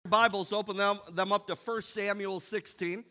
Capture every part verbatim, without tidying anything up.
Bibles, open them, them up to First Samuel sixteen.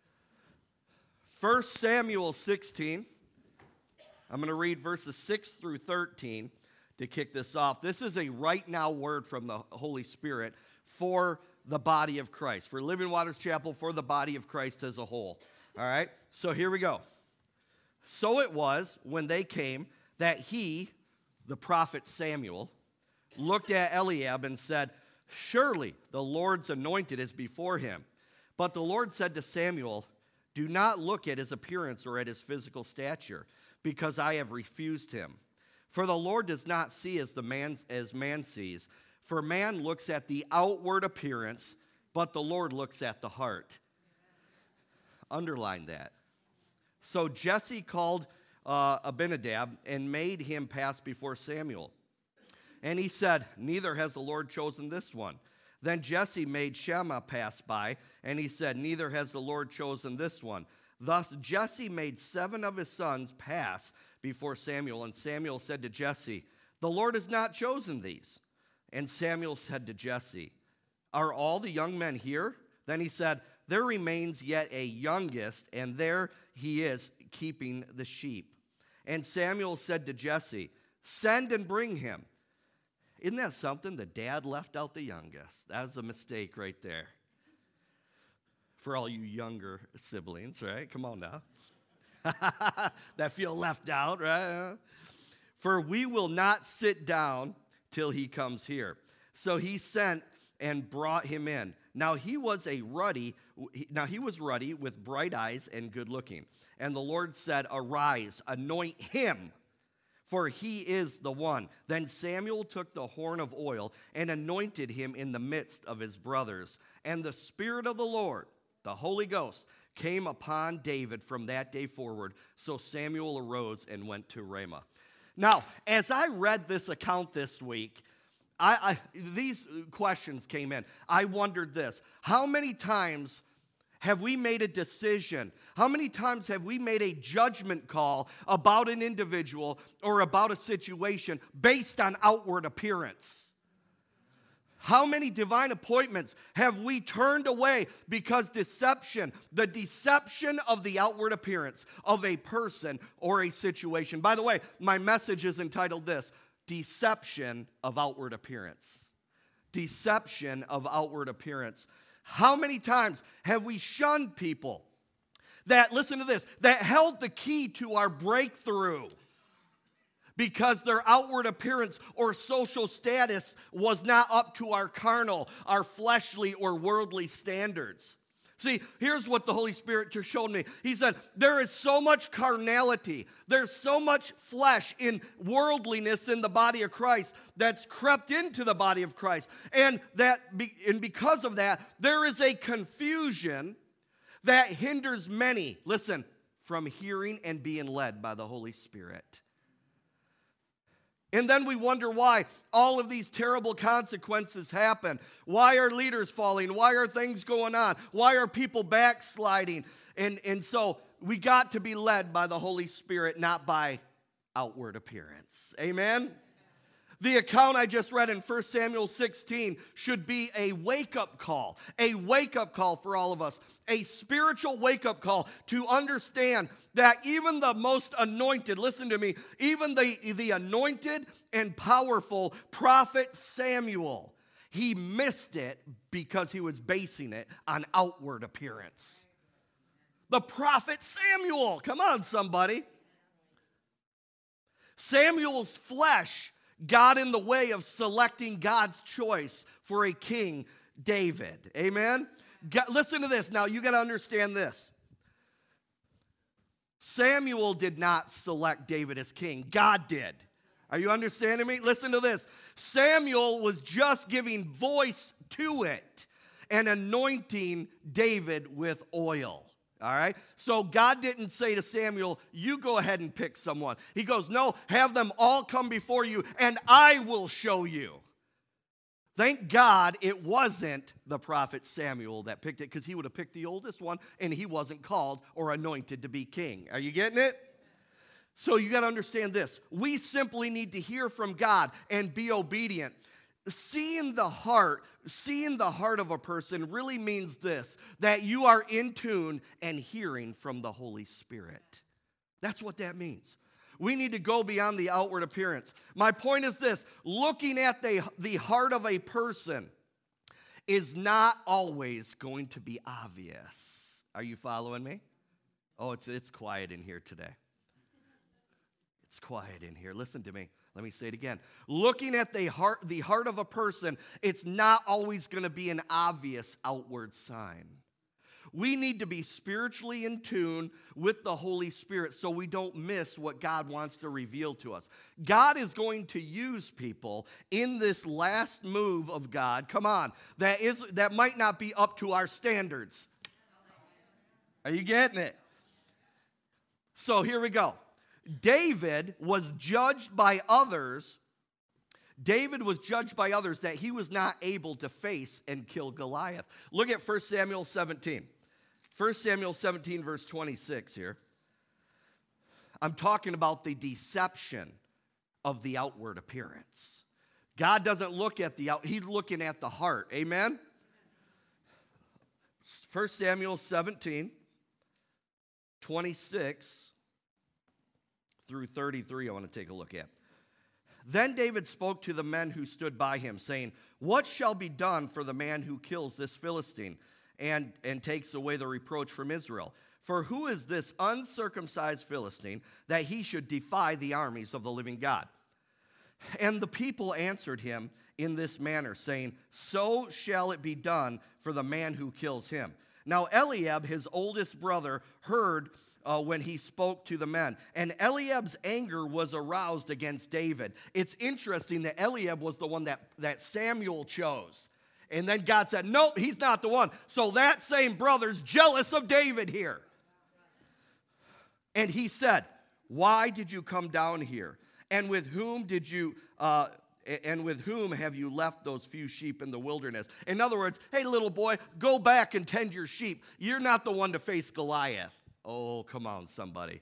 First Samuel sixteen. I'm going to read verses six through thirteen to kick this off. This is a right now word from the Holy Spirit for the body of Christ, for Living Waters Chapel, for the body of Christ as a whole. All right, so here we go. So it was when they came that he, the prophet Samuel, looked at Eliab and said, "Surely the Lord's anointed is before him." But the Lord said to Samuel, "Do not look at his appearance or at his physical stature, because I have refused him. For the Lord does not see as the man as man sees. For man looks at the outward appearance, but the Lord looks at the heart." Underline that. So Jesse called uh, Abinadab and made him pass before Samuel. And he said, "Neither has the Lord chosen this one." Then Jesse made Shammah pass by, and he said, "Neither has the Lord chosen this one." Thus Jesse made seven of his sons pass before Samuel, and Samuel said to Jesse, "The Lord has not chosen these." And Samuel said to Jesse, "Are all the young men here?" Then he said, "There remains yet a youngest, and there he is keeping the sheep." And Samuel said to Jesse, "Send and bring him." Isn't that something? The dad left out the youngest. That was a mistake right there. For all you younger siblings, right? Come on now. That feel left out, right? "For we will not sit down till he comes here." So he sent and brought him in. Now he was a ruddy, now he was ruddy with bright eyes and good looking. And the Lord said, "Arise, anoint him, for he is the one." Then Samuel took the horn of oil and anointed him in the midst of his brothers. And the Spirit of the Lord, the Holy Ghost, came upon David from that day forward. So Samuel arose and went to Ramah. Now, as I read this account this week, I, I, these questions came in. I wondered this: how many times have we made a decision? How many times have we made a judgment call about an individual or about a situation based on outward appearance? How many divine appointments have we turned away because deception, the deception of the outward appearance of a person or a situation? By the way, my message is entitled this: Deception of Outward Appearance. Deception of outward appearance. How many times have we shunned people that, listen to this, that held the key to our breakthrough because their outward appearance or social status was not up to our carnal, our fleshly or worldly standards? See, here's what the Holy Spirit just showed me. He said, there is so much carnality, there's so much flesh in worldliness in the body of Christ that's crept into the body of Christ. And that, be, and because of that, there is a confusion that hinders many, listen, from hearing and being led by the Holy Spirit. And then we wonder why all of these terrible consequences happen. Why are leaders falling? Why are things going on? Why are people backsliding? And, and so we got to be led by the Holy Spirit, not by outward appearance. Amen? The account I just read in First Samuel sixteen should be a wake-up call, a wake-up call for all of us, a spiritual wake-up call to understand that even the most anointed, listen to me, even the, the anointed and powerful prophet Samuel, he missed it because he was basing it on outward appearance. The prophet Samuel, come on somebody. Samuel's flesh got in the way of selecting God's choice for a king, David. Amen? God, listen to this. Now, you got to understand this. Samuel did not select David as king. God did. Are you understanding me? Listen to this. Samuel was just giving voice to it and anointing David with oil. All right? So God didn't say to Samuel, you go ahead and pick someone. He goes, no, have them all come before you, and I will show you. Thank God it wasn't the prophet Samuel that picked it, because he would have picked the oldest one, and he wasn't called or anointed to be king. Are you getting it? So you got to understand this. We simply need to hear from God and be obedient. seeing the heart, seeing the heart of a person really means this, that you are in tune and hearing from the Holy Spirit. That's what that means. We need to go beyond the outward appearance. My point is this, looking at the, the heart of a person is not always going to be obvious. Are you following me? Oh, it's, it's quiet in here today. It's quiet in here. Listen to me. Let me say it again. Looking at the heart, the heart of a person, it's not always going to be an obvious outward sign. We need to be spiritually in tune with the Holy Spirit so we don't miss what God wants to reveal to us. God is going to use people in this last move of God, come on, that is that might not be up to our standards. Are you getting it? So here we go. David was judged by others. David was judged by others that he was not able to face and kill Goliath. Look at First Samuel seventeen. First Samuel seventeen, verse twenty-six here. I'm talking about the deception of the outward appearance. God doesn't look at the out, he's looking at the heart. Amen? First Samuel seventeen, twenty-six through thirty-three, I want to take a look at. Then David spoke to the men who stood by him, saying, "What shall be done for the man who kills this Philistine and, and takes away the reproach from Israel? For who is this uncircumcised Philistine that he should defy the armies of the living God?" And the people answered him in this manner, saying, "So shall it be done for the man who kills him." Now Eliab, his oldest brother, heard Uh, when he spoke to the men. And Eliab's anger was aroused against David. It's interesting that Eliab was the one that, that Samuel chose. And then God said, nope, he's not the one. So that same brother's jealous of David here. And he said, "Why did you come down here? And with whom did you... Uh, And with whom have you left those few sheep in the wilderness?" In other words, hey, little boy, go back and tend your sheep. You're not the one to face Goliath. Oh, come on, somebody.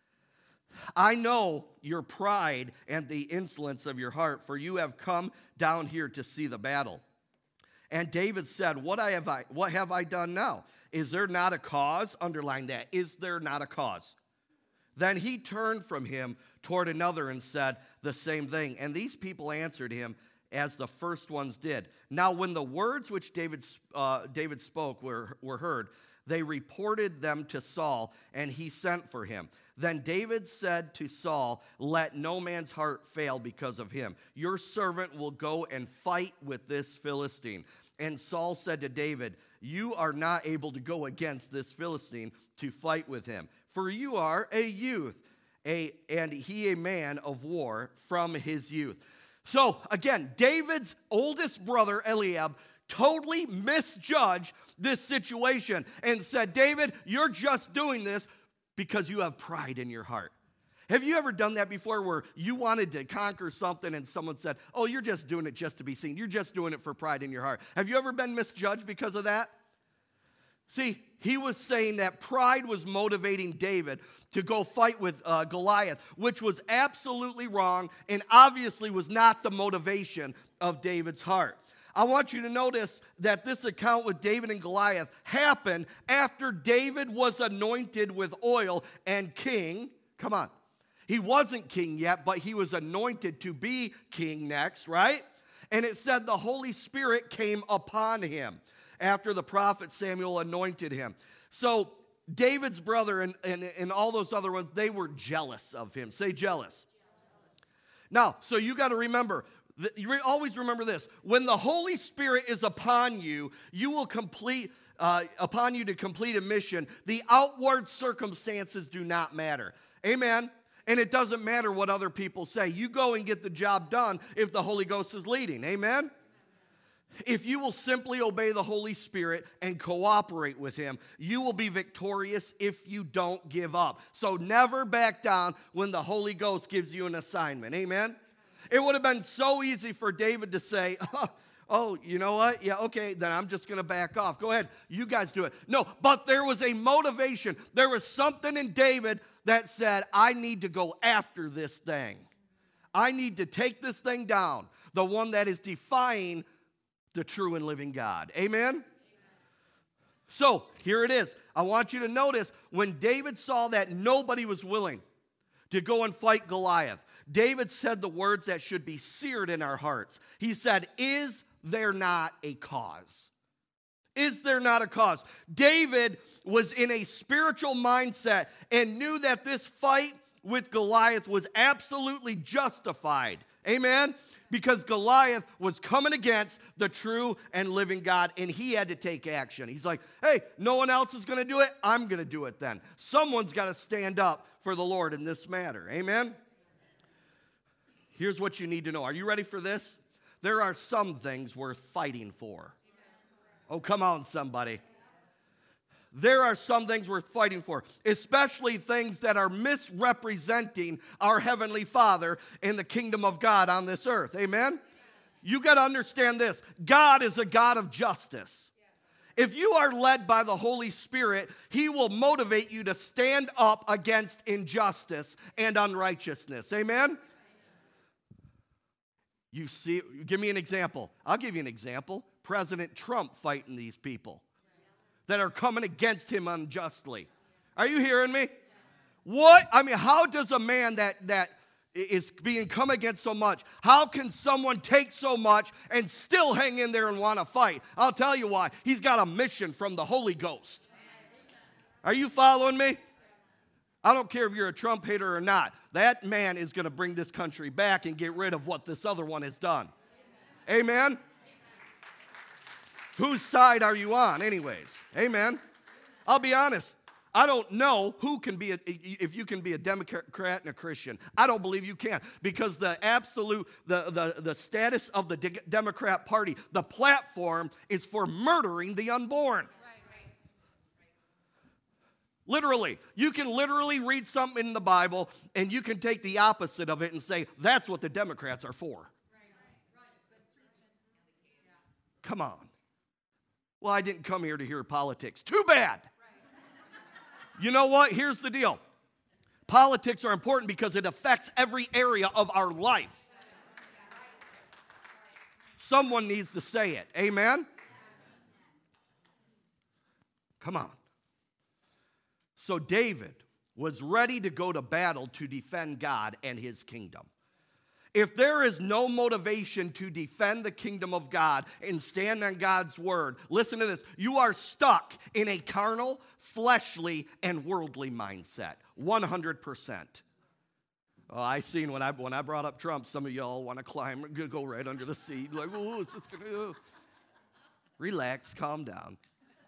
"I know your pride and the insolence of your heart, for you have come down here to see the battle." And David said, What I have I what have I done now? Is there not a cause? Underline that. Is there not a cause? Then he turned from him toward another and said the same thing. And these people answered him as the first ones did. Now when the words which David, uh, David spoke were, were heard, they reported them to Saul, and he sent for him. Then David said to Saul, "Let no man's heart fail because of him. Your servant will go and fight with this Philistine." And Saul said to David, "You are not able to go against this Philistine to fight with him, for you are a youth, a, and he a man of war from his youth." So again, David's oldest brother, Eliab, totally misjudged this situation and said, "David, you're just doing this because you have pride in your heart." Have you ever done that before where you wanted to conquer something and someone said, "Oh, you're just doing it just to be seen. You're just doing it for pride in your heart"? Have you ever been misjudged because of that? See, he was saying that pride was motivating David to go fight with uh, Goliath, which was absolutely wrong and obviously was not the motivation of David's heart. I want you to notice that this account with David and Goliath happened after David was anointed with oil and king. Come on. He wasn't king yet, but he was anointed to be king next, right? And it said the Holy Spirit came upon him after the prophet Samuel anointed him. So David's brother and, and, and all those other ones, they were jealous of him. Say jealous. Now, so you got to remember, you always remember this. When the Holy Spirit is upon you, you will complete, uh, upon you to complete a mission. The outward circumstances do not matter. Amen. And it doesn't matter what other people say. You go and get the job done if the Holy Ghost is leading. Amen. If you will simply obey the Holy Spirit and cooperate with Him, you will be victorious if you don't give up. So never back down when the Holy Ghost gives you an assignment. Amen? It would have been so easy for David to say, oh, oh you know what? Yeah, okay, then I'm just going to back off. Go ahead. You guys do it. No, but there was a motivation. There was something in David that said, I need to go after this thing. I need to take this thing down. the one that is defying the true and living God. Amen? Amen? So, here it is. I want you to notice when David saw that nobody was willing to go and fight Goliath, David said the words that should be seared in our hearts. He said, "Is there not a cause?" Is there not a cause? David was in a spiritual mindset and knew that this fight with Goliath was absolutely justified. Amen? Because Goliath was coming against the true and living God, and he had to take action. He's like, hey, no one else is going to do it. I'm going to do it then. Someone's got to stand up for the Lord in this matter. Amen? Here's what you need to know. Are you ready for this? There are some things worth fighting for. Oh, come on, somebody. There are some things worth fighting for, especially things that are misrepresenting our Heavenly Father in the kingdom of God on this earth. Amen? You got to understand this. God is a God of justice. If you are led by the Holy Spirit, He will motivate you to stand up against injustice and unrighteousness. Amen? You see, give me an example. I'll give you an example. President Trump fighting these people that are coming against him unjustly. Are you hearing me? What? I mean, how does a man that, that is being come against so much, how can someone take so much and still hang in there and want to fight? I'll tell you why. He's got a mission from the Holy Ghost. Are you following me? I don't care if you're a Trump hater or not. That man is going to bring this country back and get rid of what this other one has done. Amen? Amen? Whose side are you on anyways? Amen? I'll be honest. I don't know who can be, a, if you can be a Democrat and a Christian. I don't believe you can, because the absolute, the, the, the status of the De- Democrat Party, the platform is for murdering the unborn. Literally. You can literally read something in the Bible and you can take the opposite of it and say, that's what the Democrats are for. Come on. Well, I didn't come here to hear politics. Too bad. You know what? Here's the deal. Politics are important because it affects every area of our life. Someone needs to say it. Amen? Come on. So David was ready to go to battle to defend God and his kingdom. If there is no motivation to defend the kingdom of God and stand on God's word, listen to this, you are stuck in a carnal, fleshly, and worldly mindset, one hundred percent. Oh, I seen when I when I brought up Trump, some of y'all want to climb, go right under the seat, like, oh, is this gonna go? Relax, calm down.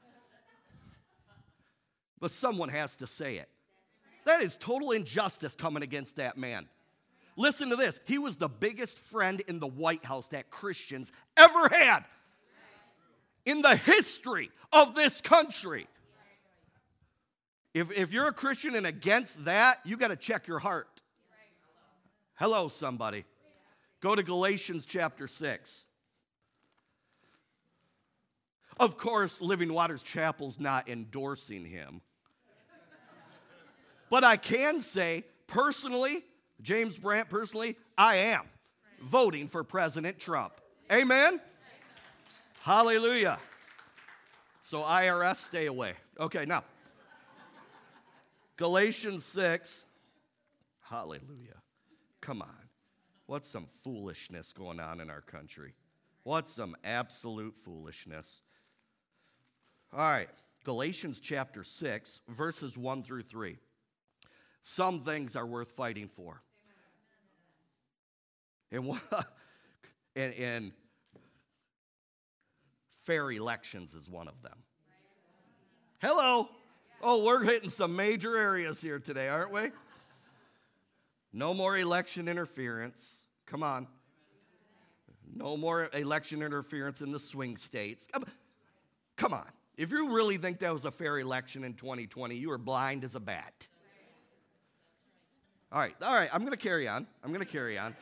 But someone has to say it. That is total injustice coming against that man. Listen to this. He was the biggest friend in the White House that Christians ever had in the history of this country. If, if you're a Christian and against that, you got to check your heart. Hello, somebody. Go to Galatians chapter six. Of course, Living Waters Chapel's not endorsing him. But I can say, personally, James Brandt, personally, I am voting for President Trump. Amen? Hallelujah. So I R S, stay away. Okay, now. Galatians six. Hallelujah. Come on. What's some foolishness going on in our country? What's some absolute foolishness? All right. Galatians chapter six, verses one through three. Some things are worth fighting for. And, and, and fair elections is one of them. Hello. Oh, we're hitting some major areas here today, aren't we? No more election interference. Come on. No more election interference in the swing states. Come on. If you really think that was a fair election in twenty twenty, you are blind as a bat. All right, all right, I'm going to carry on. I'm going to carry on.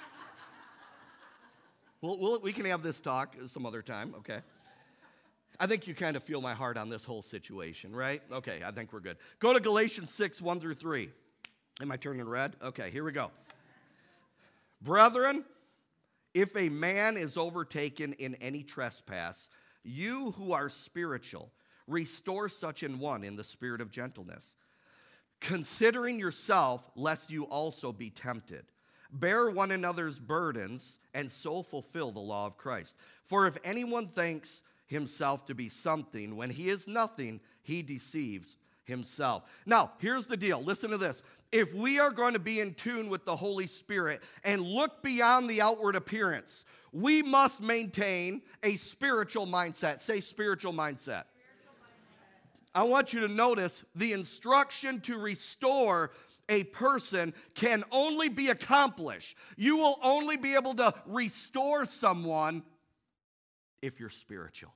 We'll, we'll, we can have this talk some other time, okay? I think you kind of feel my heart on this whole situation, right? Okay, I think we're good. Go to Galatians six, one through three. Am I turning red? Okay, here we go. Brethren, If a man is overtaken in any trespass, you who are spiritual, restore such an one in the spirit of gentleness, considering yourself, lest you also be tempted. Bear one another's burdens, and so fulfill the law of Christ. For if anyone thinks himself to be something, when he is nothing, he deceives himself. Now, here's the deal. Listen to this. If we are going to be in tune with the Holy Spirit and look beyond the outward appearance, we must maintain a spiritual mindset. Say spiritual mindset. I want you to notice the instruction to restore a person can only be accomplished. You will only be able to restore someone if you're spiritual.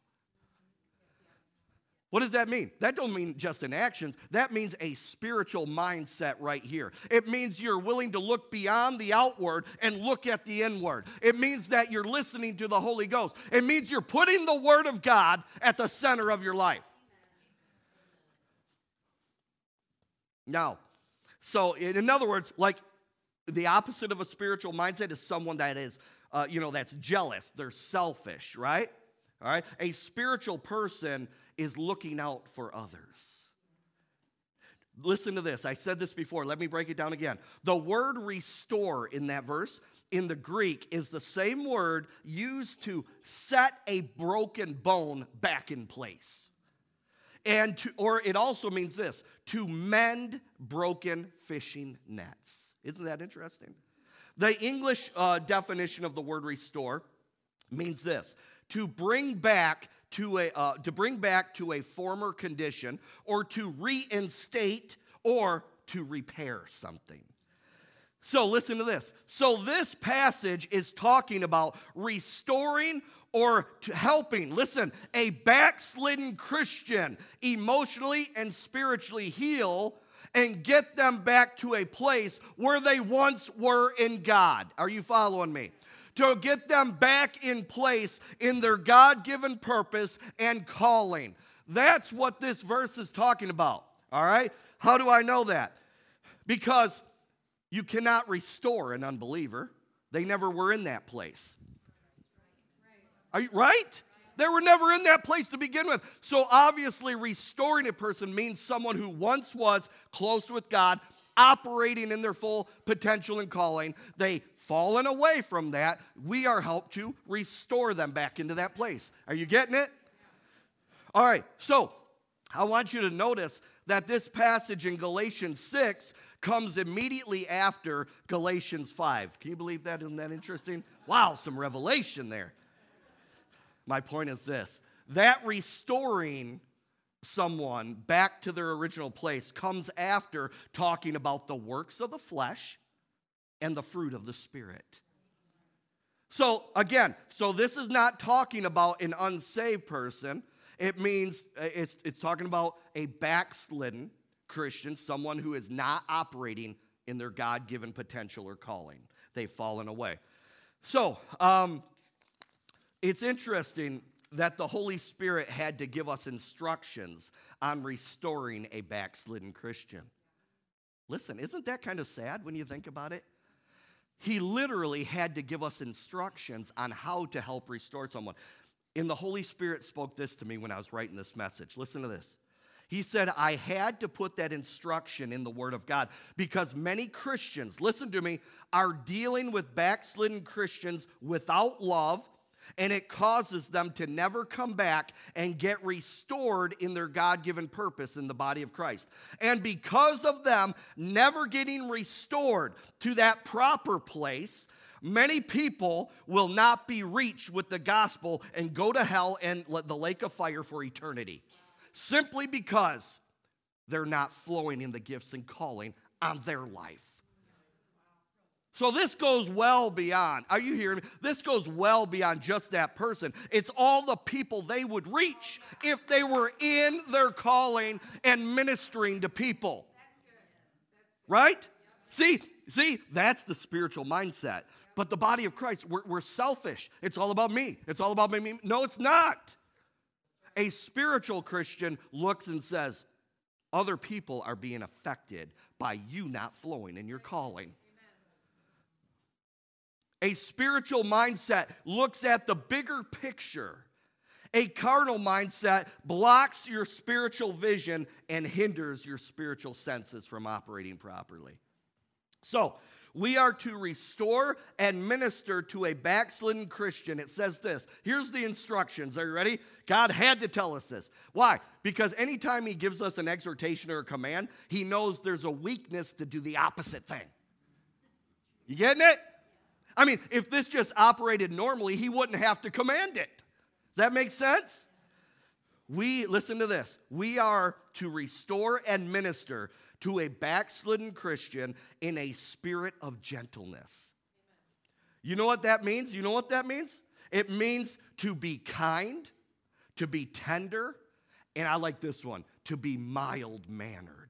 What does that mean? That don't mean just in actions. That means a spiritual mindset right here. It means you're willing to look beyond the outward and look at the inward. It means that you're listening to the Holy Ghost. It means you're putting the Word of God at the center of your life. Now, so in other words, like the opposite of a spiritual mindset is someone that is, uh, you know, that's jealous. They're selfish, right? All right. A spiritual person is looking out for others. Listen to this. I said this before. Let me break it down again. The word restore in that verse in the Greek is the same word used to set a broken bone back in place. And to, or it also means this, to mend broken fishing nets. Isn't that interesting? The English uh, definition of the word restore means this, to bring back to a uh, to bring back to a former condition, or to reinstate, or to repair something. So listen to this. So this passage is talking about restoring or to helping, listen, a backslidden Christian emotionally and spiritually heal and get them back to a place where they once were in God. Are you following me? To get them back in place in their God-given purpose and calling. That's what this verse is talking about, all right? How do I know that? Because you cannot restore an unbeliever. They never were in that place. Are you right? They were never in that place to begin with. So obviously restoring a person means someone who once was close with God, operating in their full potential and calling. They fallen away from that. We are helped to restore them back into that place. Are you getting it? All right, so I want you to notice that this passage in Galatians six comes immediately after Galatians five. Can you believe that? Isn't that interesting? Wow, some revelation there. My point is this, that restoring someone back to their original place comes after talking about the works of the flesh and the fruit of the Spirit. So again, so this is not talking about an unsaved person. It means it's, it's talking about a backslidden Christian, someone who is not operating in their God-given potential or calling. They've fallen away. So, um, it's interesting that the Holy Spirit had to give us instructions on restoring a backslidden Christian. Listen, isn't that kind of sad when you think about it? He literally had to give us instructions on how to help restore someone. And the Holy Spirit spoke this to me when I was writing this message. Listen to this. He said, I had to put that instruction in the Word of God because many Christians, listen to me, are dealing with backslidden Christians without love, and it causes them to never come back and get restored in their God-given purpose in the body of Christ. And because of them never getting restored to that proper place, many people will not be reached with the gospel and go to hell and the lake of fire for eternity. Simply because they're not flowing in the gifts and calling on their life. So this goes well beyond, are you hearing me? This goes well beyond just that person. It's all the people they would reach if they were in their calling and ministering to people. Right? See, see, that's the spiritual mindset. But the body of Christ, we're, we're selfish. It's all about me. It's all about me. No, it's not. A spiritual Christian looks and says, other people are being affected by you not flowing in your calling. A spiritual mindset looks at the bigger picture. A carnal mindset blocks your spiritual vision and hinders your spiritual senses from operating properly. So, we are to restore and minister to a backslidden Christian. It says this. Here's the instructions. Are you ready? God had to tell us this. Why? Because anytime he gives us an exhortation or a command, he knows there's a weakness to do the opposite thing. You getting it? I mean, if this just operated normally, he wouldn't have to command it. Does that make sense? We, listen to this, we are to restore and minister to a backslidden Christian in a spirit of gentleness. You know what that means? You know what that means? It means to be kind, to be tender, and I like this one, to be mild-mannered.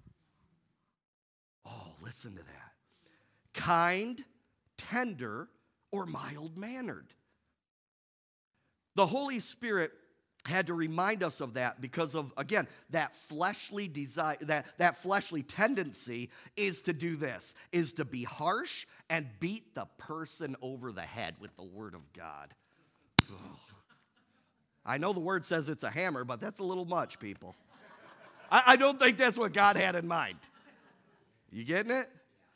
Oh, listen to that. Kind, tender, or mild-mannered. The Holy Spirit had to remind us of that because of, again, that fleshly desire, that, that fleshly tendency is to do this, is to be harsh and beat the person over the head with the Word of God. Ugh. I know the Word says it's a hammer, but that's a little much, people. I, I don't think that's what God had in mind. You getting it?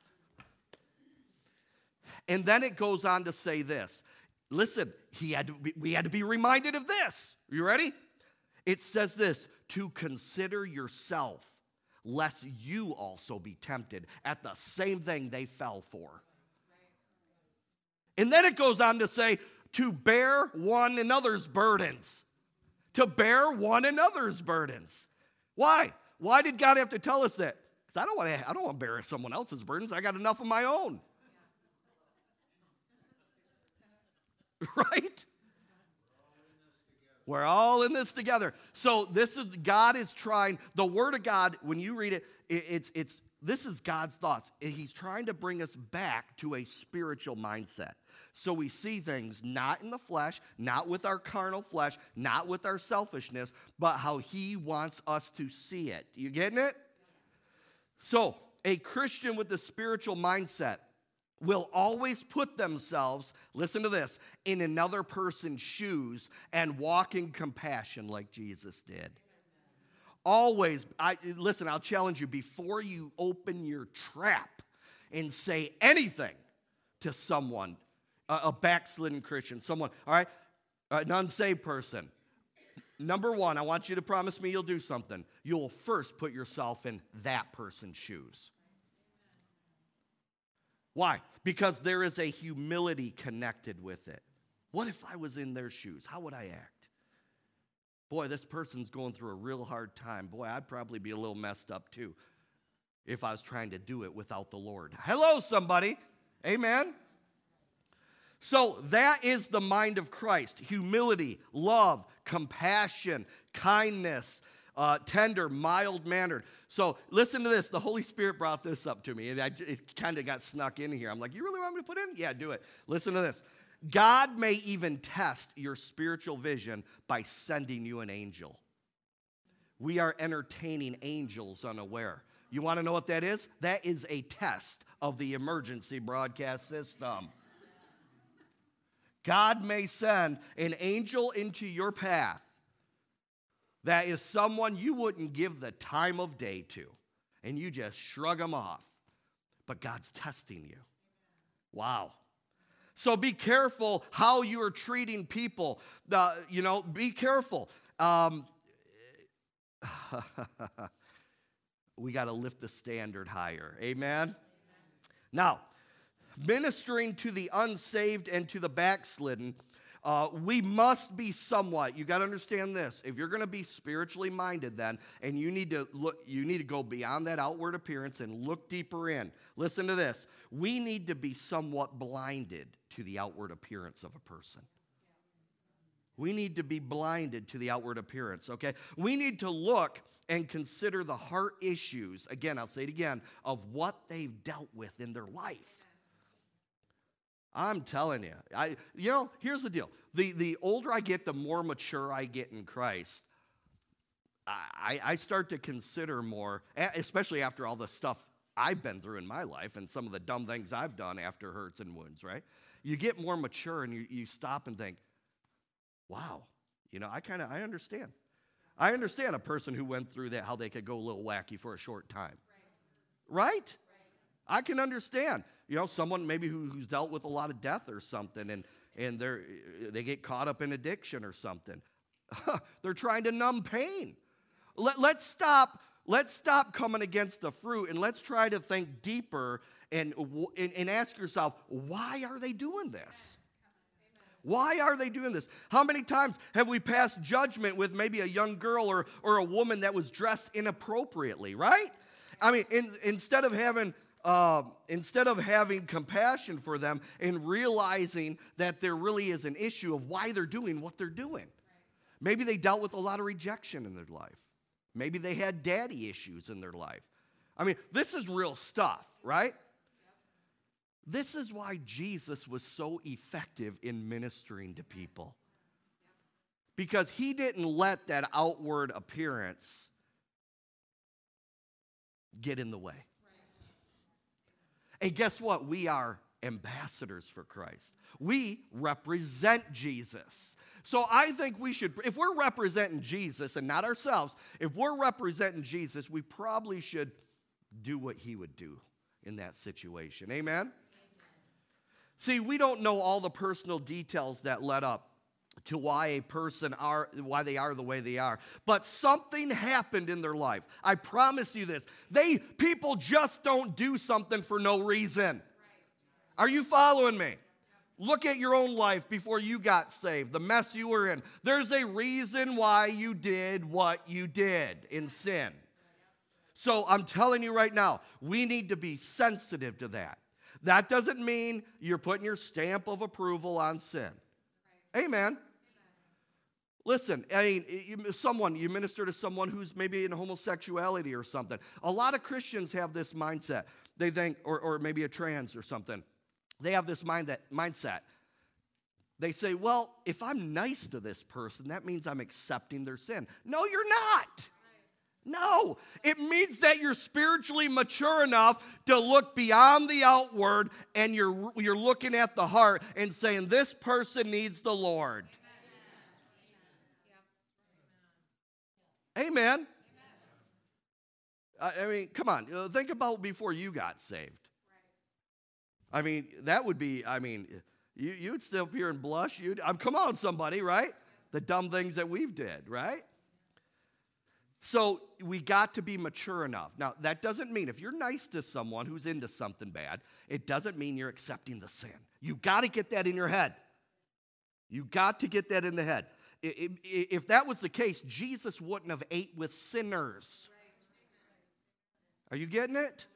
And then it goes on to say this. Listen, he had to be, we had to be reminded of this. Are you ready? It says this, to consider yourself, lest you also be tempted at the same thing they fell for. And then it goes on to say, to bear one another's burdens. To bear one another's burdens. Why? Why did God have to tell us that? Because I don't want to I don't want to bear someone else's burdens. I got enough of my own. Right? We're all in this together. So this is, God is trying, the Word of God, when you read it, it it's, it's, this is God's thoughts. He's trying to bring us back to a spiritual mindset. So we see things not in the flesh, not with our carnal flesh, not with our selfishness, but how He wants us to see it. You getting it? So a Christian with a spiritual mindset will always put themselves, listen to this, in another person's shoes and walk in compassion like Jesus did. Always, I, listen, I'll challenge you, before you open your trap and say anything to someone, a, a backslidden Christian, someone, all right, an unsaved person, number one, I want you to promise me you'll do something. You'll first put yourself in that person's shoes. Why? Because there is a humility connected with it. What if I was in their shoes? How would I act? Boy, this person's going through a real hard time. Boy, I'd probably be a little messed up too if I was trying to do it without the Lord. Hello, somebody. Amen. So that is the mind of Christ. Humility, love, compassion, kindness, Uh, tender, mild-mannered. So listen to this. The Holy Spirit brought this up to me, and I, it kind of got snuck in here. I'm like, you really want me to put in? Yeah, do it. Listen to this. God may even test your spiritual vision by sending you an angel. We are entertaining angels unaware. You want to know what that is? That is a test of the emergency broadcast system. God may send an angel into your path that is someone you wouldn't give the time of day to, and you just shrug them off. But God's testing you. Wow. So be careful how you are treating people. Uh, you know, be careful. Um, we got to lift the standard higher. Amen? Now, ministering to the unsaved and to the backslidden, Uh, we must be somewhat, you got to understand this, if you're going to be spiritually minded then, and you need to look, you need to go beyond that outward appearance and look deeper in. Listen to this. We need to be somewhat blinded to the outward appearance of a person. We need to be blinded to the outward appearance, okay? We need to look and consider the heart issues, again, I'll say it again, of what they've dealt with in their life. I'm telling you, I, you know, here's the deal. The, the older I get, the more mature I get in Christ. I, I start to consider more, especially after all the stuff I've been through in my life and some of the dumb things I've done after hurts and wounds, right? you get more mature and you, you stop and think, wow, you know, I kind of, I understand. I understand a person who went through that, how they could go a little wacky for a short time. Right? Right? I can understand. You know, someone maybe who, who's dealt with a lot of death or something, and, and they're, they get caught up in addiction or something. They're trying to numb pain. Let, let's stop. Let's stop coming against the fruit, and let's try to think deeper and, and, and ask yourself, why are they doing this? Why are they doing this? How many times have we passed judgment with maybe a young girl or, or a woman that was dressed inappropriately, right? I mean, in, instead of having uh, instead of having compassion for them and realizing that there really is an issue of why they're doing what they're doing. Maybe they dealt with a lot of rejection in their life. Maybe they had daddy issues in their life. I mean, this is real stuff, right? This is why Jesus was so effective in ministering to people. Because he didn't let that outward appearance get in the way. And guess what? We are ambassadors for Christ. We represent Jesus. So I think we should, if we're representing Jesus and not ourselves, if we're representing Jesus, we probably should do what he would do in that situation. Amen? Amen. See, we don't know all the personal details that led up to why a person are, why they are the way they are. But something happened in their life. I promise you this. They, people just don't do something for no reason. Are you following me? Look at your own life before you got saved, the mess you were in. There's a reason why you did what you did in sin. So I'm telling you right now, we need to be sensitive to that. That doesn't mean you're putting your stamp of approval on sin. Amen. Listen, I mean, someone, you minister to someone who's maybe in homosexuality or something. A lot of Christians have this mindset. They think, or, or maybe a trans or something. They have this mind that mindset. They say, well, if I'm nice to this person, that means I'm accepting their sin. No, you're not. No, it means that you're spiritually mature enough to look beyond the outward, and you're, you're looking at the heart and saying, this person needs the Lord. Amen. Amen. I, I mean, come on, uh, think about before you got saved. I mean, that would be, I mean, you, you'd sit up here and blush. You'd, um, come on, somebody, right? The dumb things that we've did, right? So we got to be mature enough. Now, that doesn't mean if you're nice to someone who's into something bad, it doesn't mean you're accepting the sin. You got to get that in your head. You got to get that in the head. If that was the case, Jesus wouldn't have ate with sinners. Are you getting it?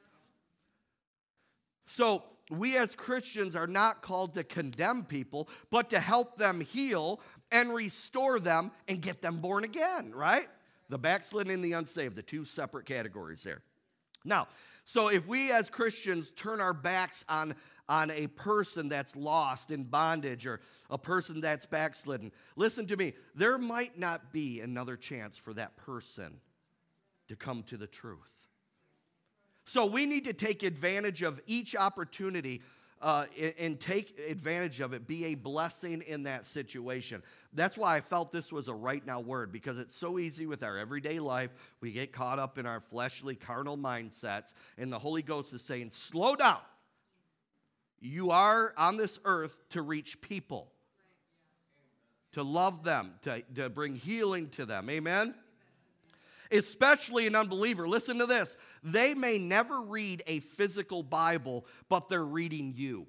So we as Christians are not called to condemn people, but to help them heal and restore them and get them born again, right? The backslidden and the unsaved, the two separate categories there. Now, so if we as Christians turn our backs on, on a person that's lost in bondage or a person that's backslidden, listen to me, there might not be another chance for that person to come to the truth. So we need to take advantage of each opportunity uh, and, and take advantage of it, be a blessing in that situation. That's why I felt this was a right now word, because it's so easy with our everyday life. We get caught up in our fleshly, carnal mindsets, and the Holy Ghost is saying, slow down. You are on this earth to reach people, to love them, to, to bring healing to them. Amen? Especially an unbeliever. Listen to this. They may never read a physical Bible, but they're reading you.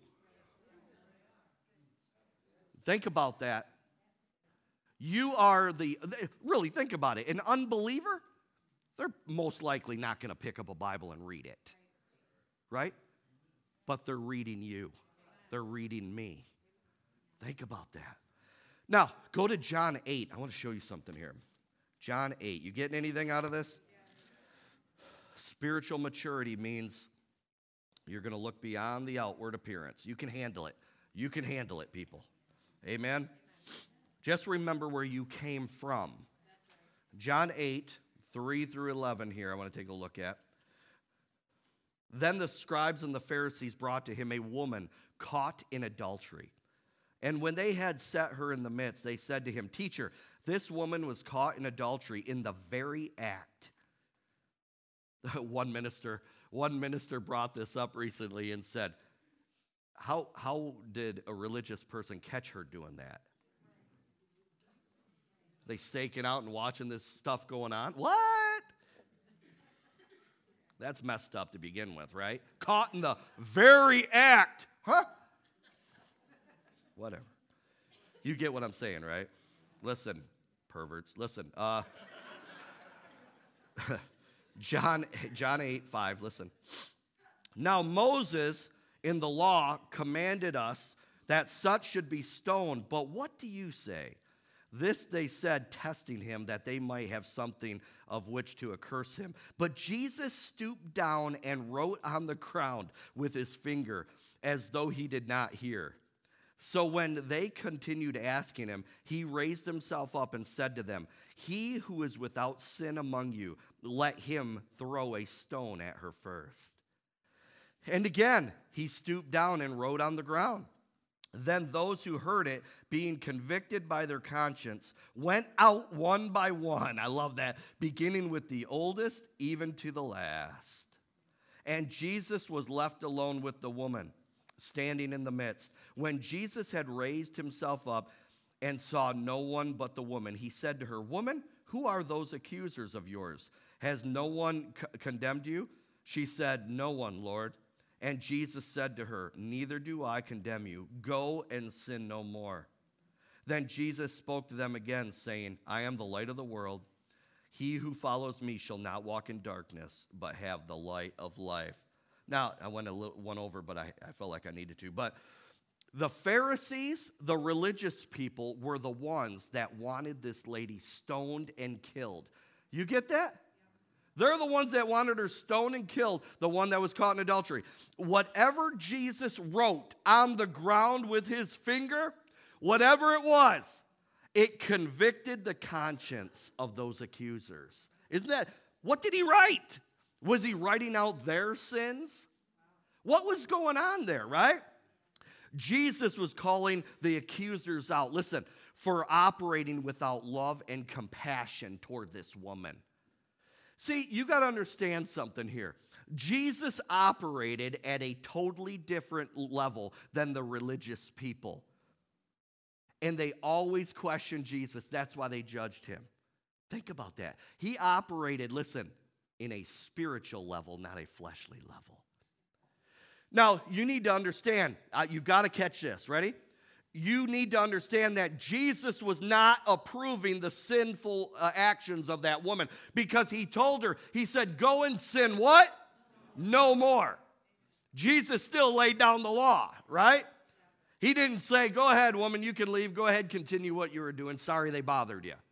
Think about that. You are the, really think about it. An unbeliever, they're most likely not going to pick up a Bible and read it. Right? But they're reading you. They're reading me. Think about that. Now, go to John eight. I want to show you something here. John eight. You getting anything out of this? Spiritual maturity means you're going to look beyond the outward appearance. You can handle it. You can handle it, people. Amen? Just remember where you came from. John eight, three through eleven here, I want to take a look at. Then the scribes and the Pharisees brought to him a woman caught in adultery. And when they had set her in the midst, they said to him, Teacher, this woman was caught in adultery in the very act. One minister, one minister brought this up recently and said, how, how did a religious person catch her doing that? They staking out and watching this stuff going on? What? That's messed up to begin with, right? Caught in the very act. Huh? Whatever. You get what I'm saying, right? Listen, perverts, listen. Uh, John, John eight, five, listen. Now Moses in the law commanded us that such should be stoned, but what do you say? This they said, testing him, that they might have something of which to accuse him. But Jesus stooped down and wrote on the ground with his finger, as though he did not hear. So when they continued asking him, he raised himself up and said to them, He who is without sin among you, let him throw a stone at her first. And again, he stooped down and wrote on the ground. Then those who heard it, being convicted by their conscience, went out one by one. I love that. Beginning with the oldest, even to the last. And Jesus was left alone with the woman, standing in the midst. When Jesus had raised himself up and saw no one but the woman, he said to her, Woman, who are those accusers of yours? Has no one c- condemned you? She said, No one, Lord. And Jesus said to her, Neither do I condemn you. Go and sin no more. Then Jesus spoke to them again, saying, I am the light of the world. He who follows me shall not walk in darkness, but have the light of life. Now, I went a little one over, but I, I felt like I needed to. But the Pharisees, the religious people, were the ones that wanted this lady stoned and killed. You get that? They're the ones that wanted her stoned and killed, the one that was caught in adultery. Whatever Jesus wrote on the ground with his finger, whatever it was, it convicted the conscience of those accusers. Isn't that, what did he write? Was he writing out their sins? What was going on there, right? Jesus was calling the accusers out, listen, for operating without love and compassion toward this woman. See, you got to understand something here. Jesus operated at a totally different level than the religious people. And they always questioned Jesus. That's why they judged him. Think about that. He operated, listen, in a spiritual level, not a fleshly level. Now, you need to understand, uh, you got to catch this. Ready? You need to understand that Jesus was not approving the sinful uh, actions of that woman, because he told her, he said, go and sin what? No more. Jesus still laid down the law, right? He didn't say, go ahead, woman, you can leave. Go ahead, continue what you were doing. Sorry they bothered you.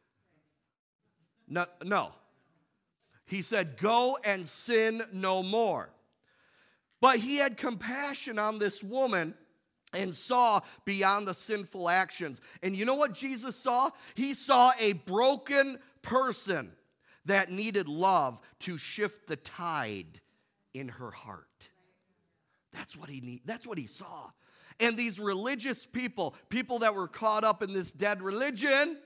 No, no. He said, go and sin no more. But he had compassion on this woman and saw beyond the sinful actions. And you know what Jesus saw? He saw a broken person that needed love to shift the tide in her heart. That's what he need. That's what he saw. And these religious people, people that were caught up in this dead religion,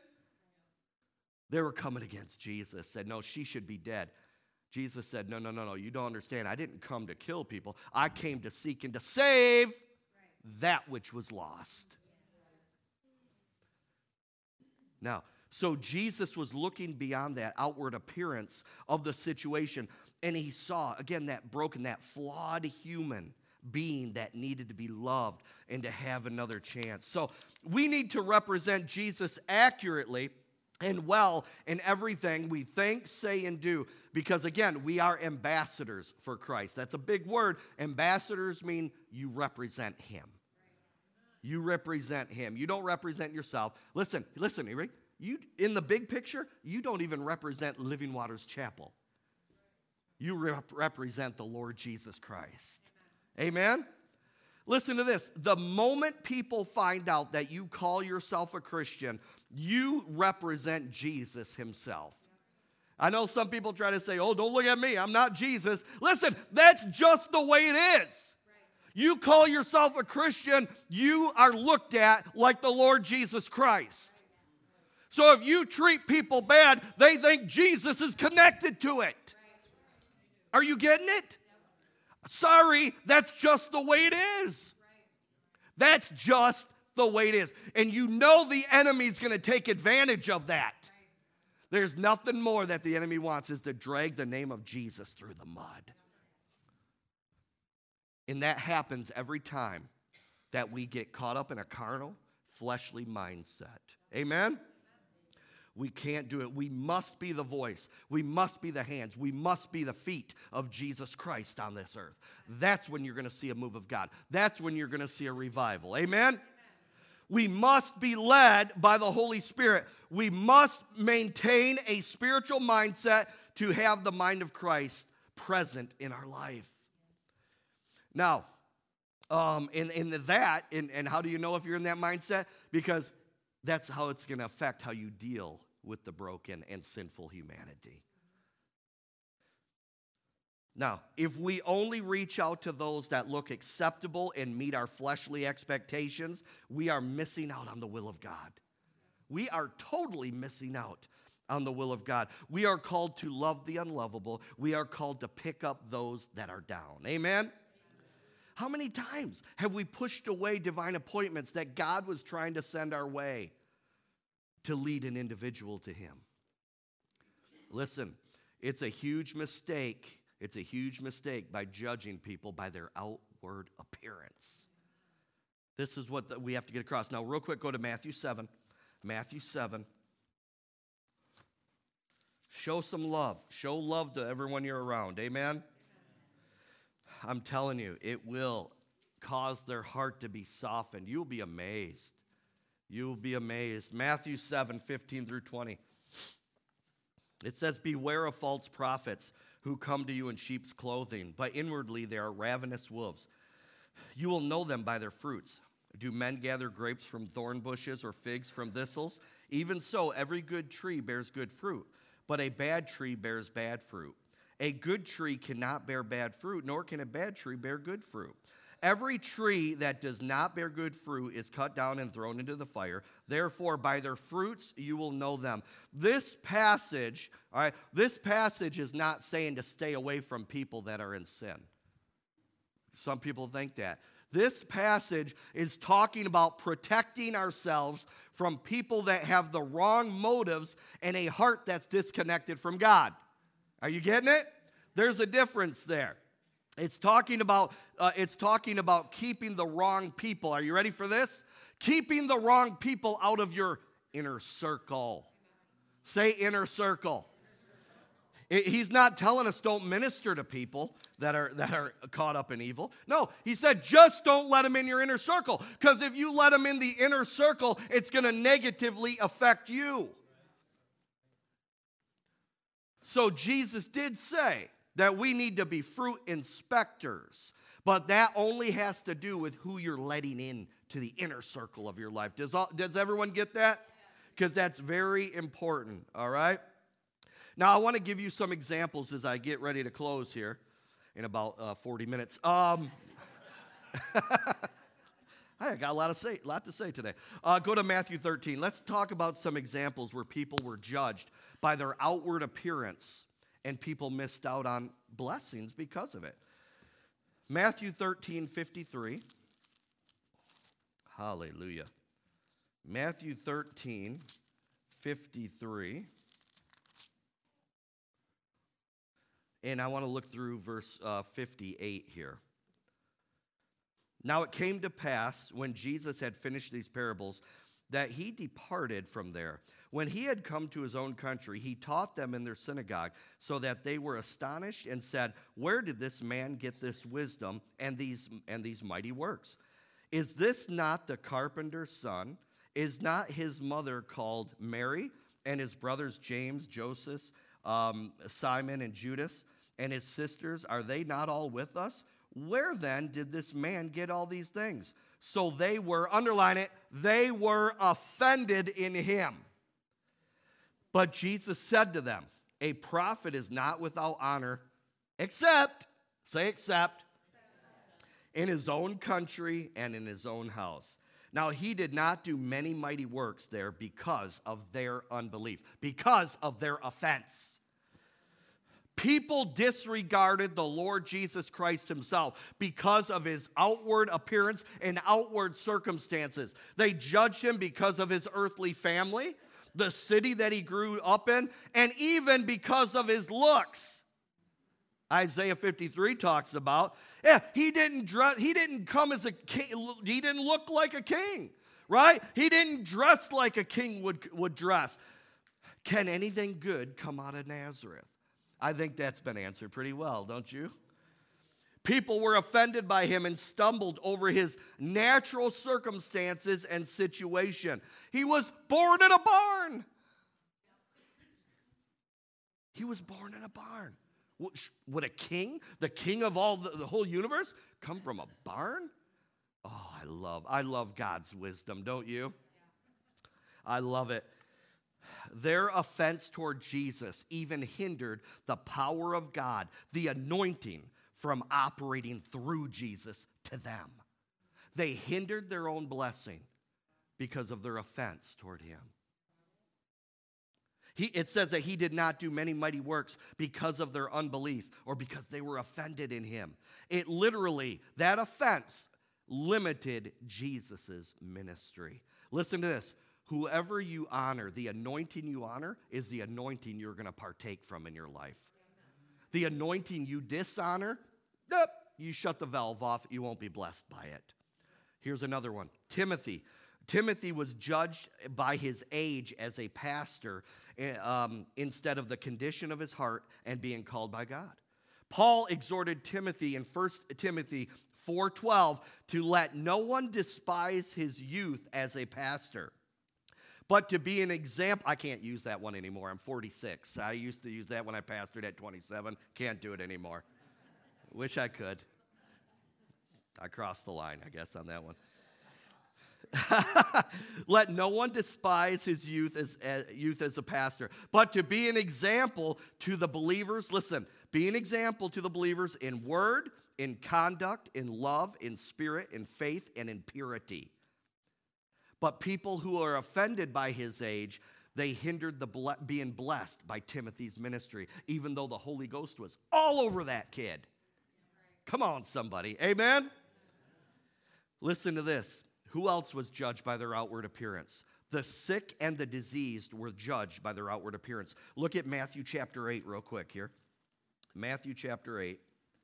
they were coming against Jesus, said, no, she should be dead. Jesus said, no, no, no, no, you don't understand. I didn't come to kill people. I came to seek and to save that which was lost. Now, so Jesus was looking beyond that outward appearance of the situation, and he saw, again, that broken, that flawed human being that needed to be loved and to have another chance. So we need to represent Jesus accurately and well in everything we think, say, and do. Because, again, we are ambassadors for Christ. That's a big word. Ambassadors mean you represent him. You represent him. You don't represent yourself. Listen, listen, Eric. You, in the big picture, you don't even represent Living Waters Chapel. You rep- represent the Lord Jesus Christ. Amen? Listen to this. The moment people find out that you call yourself a Christian, you represent Jesus himself. I know some people try to say, oh, don't look at me. I'm not Jesus. Listen, that's just the way it is. You call yourself a Christian, you are looked at like the Lord Jesus Christ. So if you treat people bad, they think Jesus is connected to it. Are you getting it? Sorry, that's just the way it is. That's just the way it is. And you know the enemy's going to take advantage of that. There's nothing more that the enemy wants is to drag the name of Jesus through the mud. And that happens every time that we get caught up in a carnal, fleshly mindset. Amen? We can't do it. We must be the voice. We must be the hands. We must be the feet of Jesus Christ on this earth. That's when you're going to see a move of God. That's when you're going to see a revival. Amen? We must be led by the Holy Spirit. We must maintain a spiritual mindset to have the mind of Christ present in our life. Now, um, in, in that, in, and how do you know if you're in that mindset? Because that's how it's going to affect how you deal with the broken and sinful humanity. Now, if we only reach out to those that look acceptable and meet our fleshly expectations, we are missing out on the will of God. We are totally missing out on the will of God. We are called to love the unlovable. We are called to pick up those that are down. Amen? How many times have we pushed away divine appointments that God was trying to send our way to lead an individual to Him? Listen, it's a huge mistake. It's a huge mistake by judging people by their outward appearance. This is what the, we have to get across. Now, real quick, go to Matthew seven. Matthew seven. Show some love. Show love to everyone you're around. Amen? I'm telling you, it will cause their heart to be softened. You'll be amazed. You'll be amazed. Matthew seven, fifteen through twenty. It says, "Beware of false prophets who come to you in sheep's clothing, but inwardly they are ravenous wolves. You will know them by their fruits. Do men gather grapes from thorn bushes or figs from thistles? Even so, every good tree bears good fruit, but a bad tree bears bad fruit. A good tree cannot bear bad fruit, nor can a bad tree bear good fruit. Every tree that does not bear good fruit is cut down and thrown into the fire. Therefore, by their fruits you will know them." This passage, all right, this passage is not saying to stay away from people that are in sin. Some people think that. This passage is talking about protecting ourselves from people that have the wrong motives and a heart that's disconnected from God. Are you getting it? There's a difference there. It's talking about uh, it's talking about keeping the wrong people. Are you ready for this? Keeping the wrong people out of your inner circle. Say inner circle. It, he's not telling us don't minister to people that are that are caught up in evil. No, he said just don't let them in your inner circle. Because if you let them in the inner circle, it's going to negatively affect you. So Jesus did say that we need to be fruit inspectors, but that only has to do with who you're letting in to the inner circle of your life. Does, all, does everyone get that? Because that's very important, all right? Now, I want to give you some examples as I get ready to close here in about uh, forty minutes. Um, I got a lot, of say, lot to say today. Uh, go to Matthew thirteen. Let's talk about some examples where people were judged by their outward appearance and people missed out on blessings because of it. Matthew thirteen, fifty-three. Hallelujah. Matthew thirteen, fifty-three. And I want to look through verse uh, fifty-eight here. "Now it came to pass, when Jesus had finished these parables, that he departed from there. When he had come to his own country, he taught them in their synagogue, so that they were astonished and said, 'Where did this man get this wisdom and these and these mighty works? Is this not the carpenter's son? Is not his mother called Mary, and his brothers James, Joseph, um, Simon, and Judas, and his sisters? Are they not all with us? Where then did this man get all these things?' So they were," underline it, "they were offended in him. But Jesus said to them, 'A prophet is not without honor, except,'" say except, in his own country and in his own house. Now he did not do many mighty works there because of their unbelief, because of their offense. People disregarded the Lord Jesus Christ himself because of his outward appearance and outward circumstances. They judged him because of his earthly family, the city that he grew up in, and even because of his looks. Isaiah fifty-three talks about, yeah, he didn't dress, he didn't come as a king, he didn't look like a king, right? He didn't dress like a king would, would dress. Can anything good come out of Nazareth? I think that's been answered pretty well, don't you? People were offended by him and stumbled over his natural circumstances and situation. He was born in a barn. He was born in a barn. Would a king, the king of all the, the whole universe, come from a barn? Oh, I love, I love God's wisdom, don't you? I love it. Their offense toward Jesus even hindered the power of God, the anointing, from operating through Jesus to them. They hindered their own blessing because of their offense toward him. He, it says that he did not do many mighty works because of their unbelief or because they were offended in him. It literally, that offense limited Jesus' ministry. Listen to this. Whoever you honor, the anointing you honor is the anointing you're going to partake from in your life. The anointing you dishonor, nope, you shut the valve off. You won't be blessed by it. Here's another one. Timothy. Timothy was judged by his age as a pastor um, instead of the condition of his heart and being called by God. Paul exhorted Timothy in First Timothy four twelve to let no one despise his youth as a pastor, but to be an example. I can't use that one anymore. I'm forty-six. I used to use that when I pastored at twenty-seven. Can't do it anymore. Wish I could. I crossed the line, I guess, on that one. Let no one despise his youth as, as youth as a pastor, but to be an example to the believers. Listen, be an example to the believers in word, in conduct, in love, in spirit, in faith, and in purity. But people who are offended by his age, they hindered the ble- being blessed by Timothy's ministry, even though the Holy Ghost was all over that kid. Come on, somebody. Amen? Listen to this. Who else was judged by their outward appearance? The sick and the diseased were judged by their outward appearance. Look at Matthew chapter eight real quick here. Matthew chapter eight.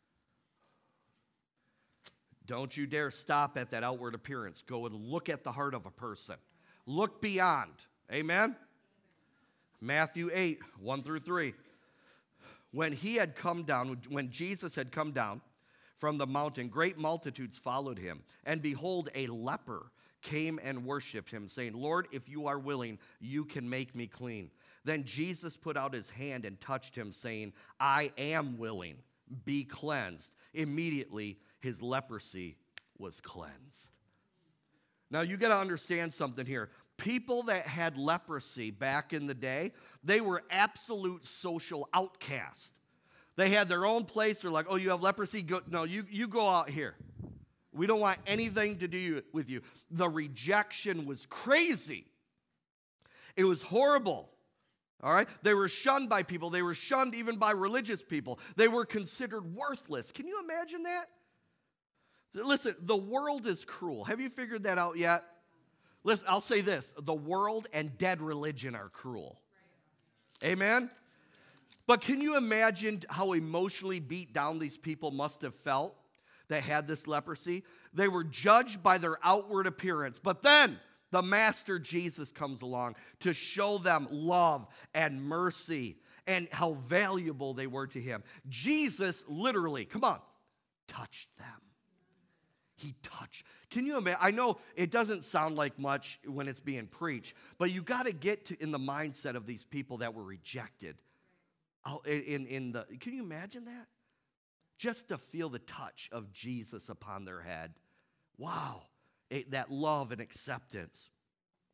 Don't you dare stop at that outward appearance. Go and look at the heart of a person. Look beyond. Amen? Matthew eight, one through three. When he had come down, when Jesus had come down from the mountain, great multitudes followed him. And behold, a leper came and worshipped him, saying, Lord, if you are willing, you can make me clean. Then Jesus put out his hand and touched him, saying, I am willing, be cleansed. Immediately, his leprosy was cleansed. Now, you got to understand something here. People that had leprosy back in the day, they were absolute social outcasts. They had their own place. They're like, oh, you have leprosy? Go, no, you, you go out here. We don't want anything to do with you. The rejection was crazy. It was horrible. All right? They were shunned by people. They were shunned even by religious people. They were considered worthless. Can you imagine that? Listen, the world is cruel. Have you figured that out yet? Listen, I'll say this. The world and dead religion are cruel. Amen? But can you imagine how emotionally beat down these people must have felt that had this leprosy? They were judged by their outward appearance. But then the Master Jesus comes along to show them love and mercy and how valuable they were to him. Jesus literally, come on, touched them. He touched. Can you imagine? I know it doesn't sound like much when it's being preached, but you got to get to in the mindset of these people that were rejected. In, in the, can you imagine that? Just to feel the touch of Jesus upon their head. Wow, it, that love and acceptance.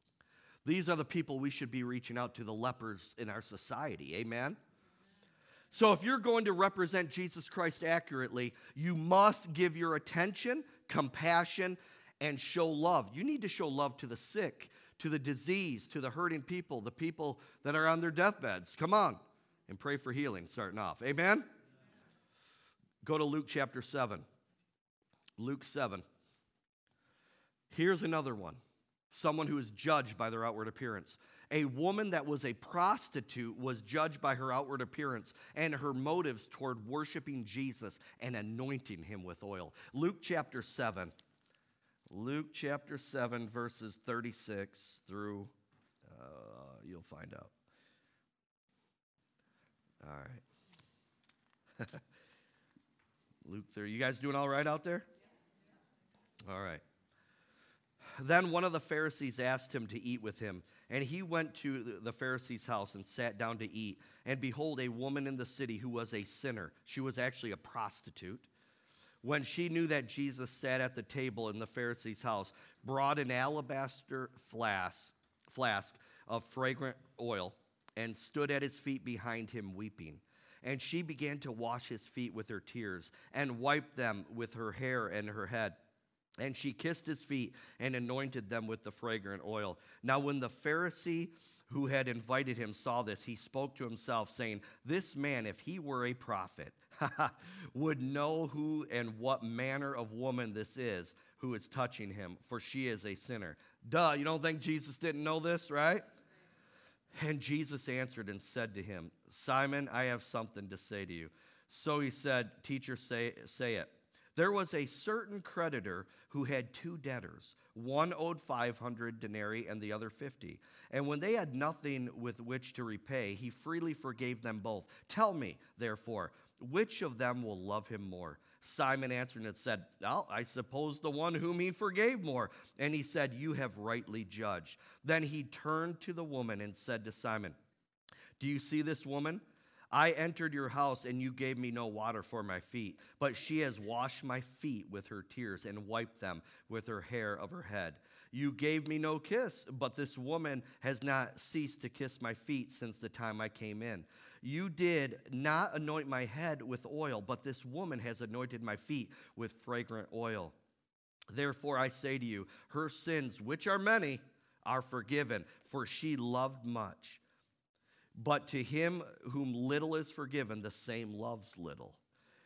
These are the people we should be reaching out to, the lepers in our society. Amen? So if you're going to represent Jesus Christ accurately, you must give your attention, compassion, and show love. You need to show love to the sick, to the diseased, to the hurting people, the people that are on their deathbeds. Come on. And pray for healing starting off. Amen? Go to Luke chapter seven. Luke seven. Here's another one. Someone who is judged by their outward appearance. A woman that was a prostitute was judged by her outward appearance and her motives toward worshiping Jesus and anointing him with oil. Luke chapter seven. Luke chapter seven, verses thirty-six through, uh, you'll find out. All right. Luke thirty. You guys doing all right out there? All right. Then one of the Pharisees asked him to eat with him, and he went to the Pharisee's house and sat down to eat. And behold, a woman in the city who was a sinner. She was actually a prostitute. When she knew that Jesus sat at the table in the Pharisee's house, brought an alabaster flask, flask of fragrant oil, and stood at his feet behind him weeping. And she began to wash his feet with her tears, and wiped them with her hair and her head. And she kissed his feet and anointed them with the fragrant oil. Now when the Pharisee who had invited him saw this, he spoke to himself, saying, this man, if he were a prophet, would know who and what manner of woman this is who is touching him, for she is a sinner. Duh, you don't think Jesus didn't know this, right? And Jesus answered and said to him, Simon, I have something to say to you. So he said, teacher, say, say it. There was a certain creditor who had two debtors. One owed five hundred denarii and the other fifty. And when they had nothing with which to repay, he freely forgave them both. Tell me, therefore, which of them will love him more? Simon answered and said, well, I suppose the one whom he forgave more. And he said, you have rightly judged. Then he turned to the woman and said to Simon, do you see this woman? I entered your house, and you gave me no water for my feet, but she has washed my feet with her tears and wiped them with her hair of her head. You gave me no kiss, but this woman has not ceased to kiss my feet since the time I came in. You did not anoint my head with oil, but this woman has anointed my feet with fragrant oil. Therefore I say to you, her sins, which are many, are forgiven, for she loved much. But to him whom little is forgiven, the same loves little.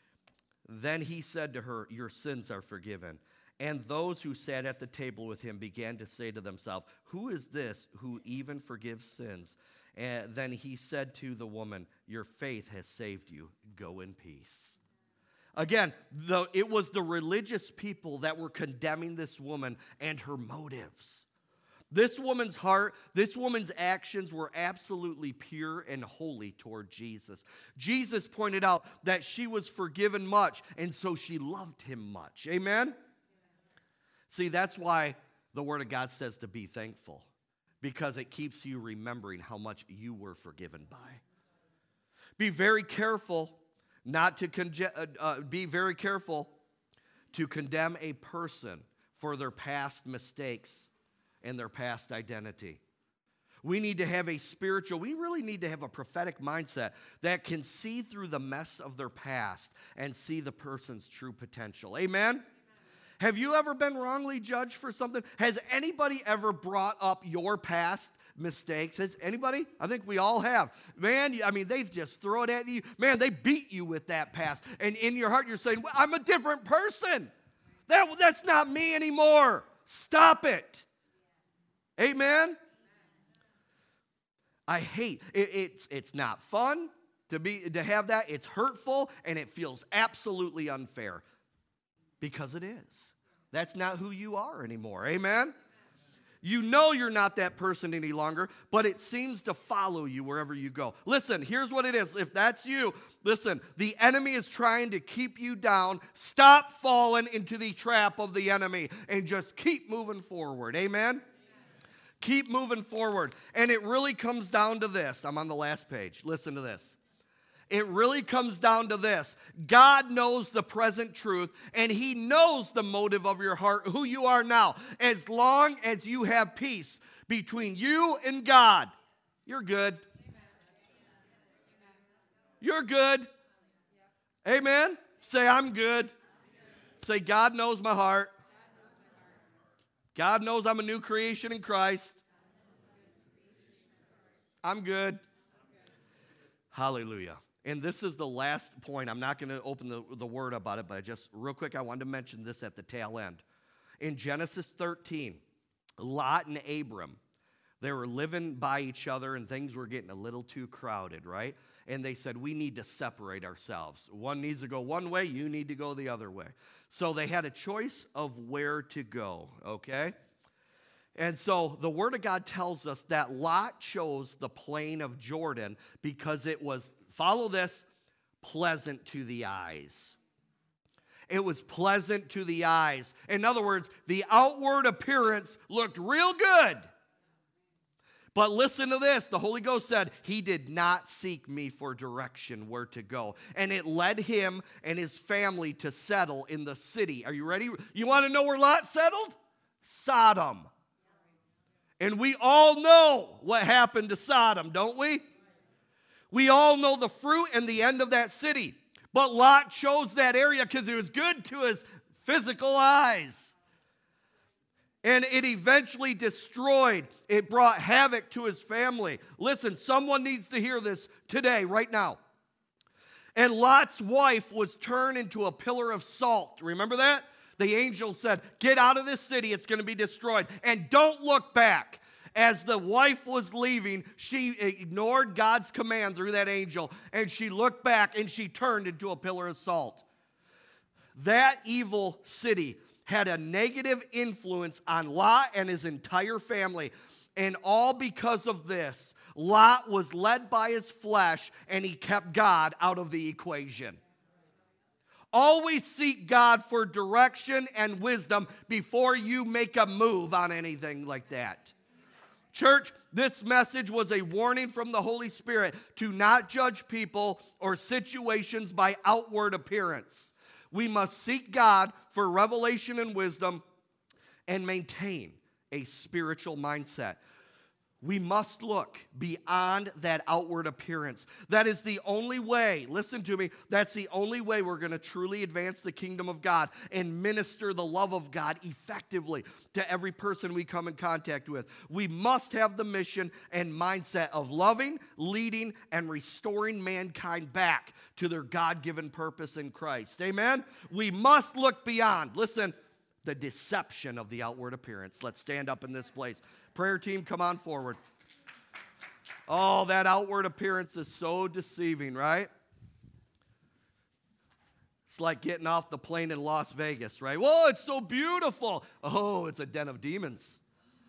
Then he said to her, your sins are forgiven. And those who sat at the table with him began to say to themselves, who is this who even forgives sins? And then he said to the woman, your faith has saved you. Go in peace. Again, the, it was the religious people that were condemning this woman and her motives. This woman's heart, this woman's actions were absolutely pure and holy toward Jesus. Jesus pointed out that she was forgiven much, and so she loved him much. Amen? See, that's why the Word of God says to be thankful, because it keeps you remembering how much you were forgiven by. Be very careful not to conge- uh, uh, be very careful to condemn a person for their past mistakes and their past identity. We need to have a spiritual, we really need to have a prophetic mindset that can see through the mess of their past and see the person's true potential. Amen? Amen. Have you ever been wrongly judged for something? Has anybody ever brought up your past mistakes? Has anybody? I think we all have. Man, I mean, they just throw it at you. Man, they beat you with that past. And in your heart, you're saying, well, I'm a different person. That, that's not me anymore. Stop it. Amen? I hate it, it's it's not fun to be to have that. It's hurtful and it feels absolutely unfair because it is. That's not who you are anymore. Amen? You know you're not that person any longer, but it seems to follow you wherever you go. Listen, here's what it is. If that's you, listen, the enemy is trying to keep you down. Stop falling into the trap of the enemy and just keep moving forward. Amen? Keep moving forward. And it really comes down to this. I'm on the last page. Listen to this. It really comes down to this. God knows the present truth, and he knows the motive of your heart, who you are now. As long as you have peace between you and God, you're good. You're good. Amen. Say, I'm good. Say, God knows my heart. God knows I'm a new creation in Christ. I'm good. Hallelujah. And this is the last point. I'm not going to open the, the word about it, but just real quick, I wanted to mention this at the tail end. In Genesis thirteen, Lot and Abram, they were living by each other and things were getting a little too crowded, right? And they said, we need to separate ourselves. One needs to go one way, you need to go the other way. So they had a choice of where to go, okay? And so the Word of God tells us that Lot chose the plain of Jordan because it was, follow this, pleasant to the eyes. It was pleasant to the eyes. In other words, the outward appearance looked real good. But listen to this. The Holy Ghost said, he did not seek me for direction where to go. And it led him and his family to settle in the city. Are you ready? You want to know where Lot settled? Sodom. And we all know what happened to Sodom, don't we? We all know the fruit and the end of that city. But Lot chose that area because it was good to his physical eyes. And it eventually destroyed. It brought havoc to his family. Listen, someone needs to hear this today, right now. And Lot's wife was turned into a pillar of salt. Remember that? The angel said, get out of this city, it's going to be destroyed. And don't look back. As the wife was leaving, she ignored God's command through that angel, and she looked back and she turned into a pillar of salt. That evil city had a negative influence on Lot and his entire family. And all because of this, Lot was led by his flesh, and he kept God out of the equation. Always seek God for direction and wisdom before you make a move on anything like that. Church, this message was a warning from the Holy Spirit to not judge people or situations by outward appearance. We must seek God for revelation and wisdom and maintain a spiritual mindset. We must look beyond that outward appearance. That is the only way, listen to me, that's the only way we're going to truly advance the kingdom of God and minister the love of God effectively to every person we come in contact with. We must have the mission and mindset of loving, leading, and restoring mankind back to their God-given purpose in Christ. Amen? We must look beyond, listen, the deception of the outward appearance. Let's stand up in this place. Prayer team, come on forward. Oh, that outward appearance is so deceiving, right? It's like getting off the plane in Las Vegas, right? Whoa, it's so beautiful. Oh, it's a den of demons.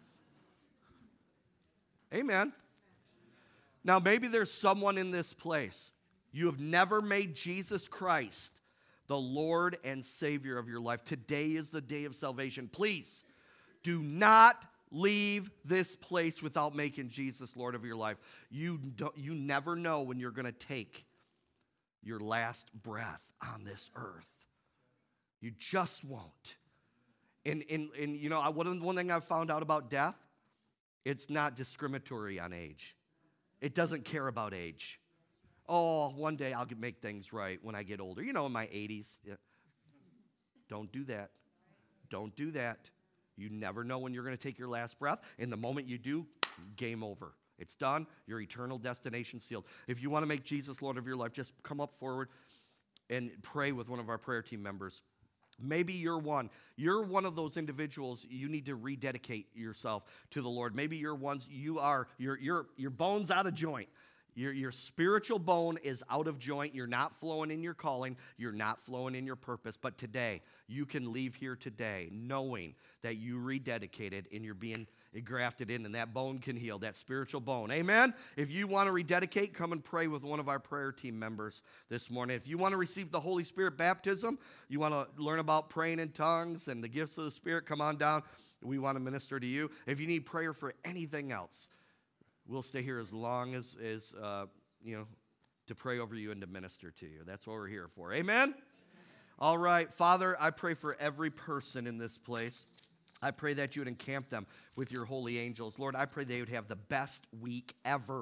Amen. Now, maybe there's someone in this place. You have never made Jesus Christ the Lord and Savior of your life. Today is the day of salvation. Please do not leave this place without making Jesus Lord of your life. You, don't, you never know when you're going to take your last breath on this earth. You just won't. And, and, and you know, one, one thing I've found out about death, it's not discriminatory on age. It doesn't care about age. Oh, one day I'll make things right when I get older. You know, in my eighties. Yeah. Don't do that. Don't do that. You never know when you're going to take your last breath. And the moment you do, game over. It's done. Your eternal destination sealed. If you want to make Jesus Lord of your life, just come up forward and pray with one of our prayer team members. Maybe you're one. You're one of those individuals. You need to rededicate yourself to the Lord. Maybe you're ones. You are. Your your your bone's out of joint. Your, your spiritual bone is out of joint. You're not flowing in your calling. You're not flowing in your purpose. But today, you can leave here today knowing that you rededicated and you're being grafted in, and that bone can heal, that spiritual bone. Amen? If you want to rededicate, come and pray with one of our prayer team members this morning. If you want to receive the Holy Spirit baptism, you want to learn about praying in tongues and the gifts of the Spirit, come on down. We want to minister to you. If you need prayer for anything else, we'll stay here as long as, as uh, you know, to pray over you and to minister to you. That's what we're here for. Amen? Amen? All right. Father, I pray for every person in this place. I pray that you would encamp them with your holy angels. Lord, I pray they would have the best week ever.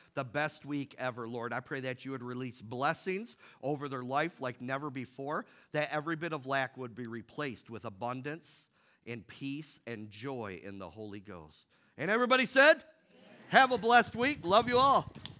the best week ever, Lord. I pray that you would release blessings over their life like never before, that every bit of lack would be replaced with abundance and peace and joy in the Holy Ghost. And everybody said, amen. Have a blessed week. Love you all.